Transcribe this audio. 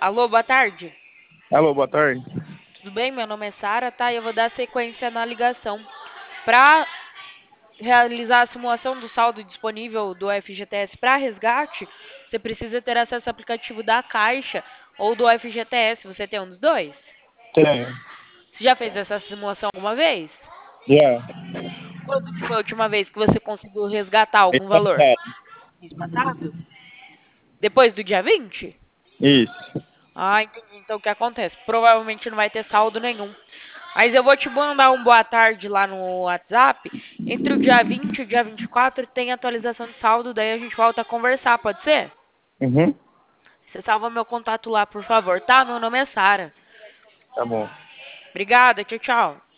Alô, boa tarde. Alô, boa tarde. Tudo bem? Meu nome é Sara, tá? E eu vou dar sequência na ligação. Para realizar a simulação do saldo disponível do FGTS para resgate, você precisa ter acesso ao aplicativo da Caixa ou do FGTS. Você tem um dos dois? Tenho. Você já fez essa simulação alguma vez? Já. Quando que foi a última vez que você conseguiu resgatar Mês algum valor? passado. Mês passado? Depois do dia 20? Isso. Ah, entendi. Então o que acontece? Provavelmente não vai ter saldo nenhum. Mas eu vou te mandar um boa tarde lá no WhatsApp. Entre o dia 20 e o dia 24 tem atualização de saldo, daí a gente volta a conversar, pode ser? Uhum. Você salva meu contato lá, por favor, tá? Meu nome é Sara. Tá bom. Obrigada, tchau, tchau.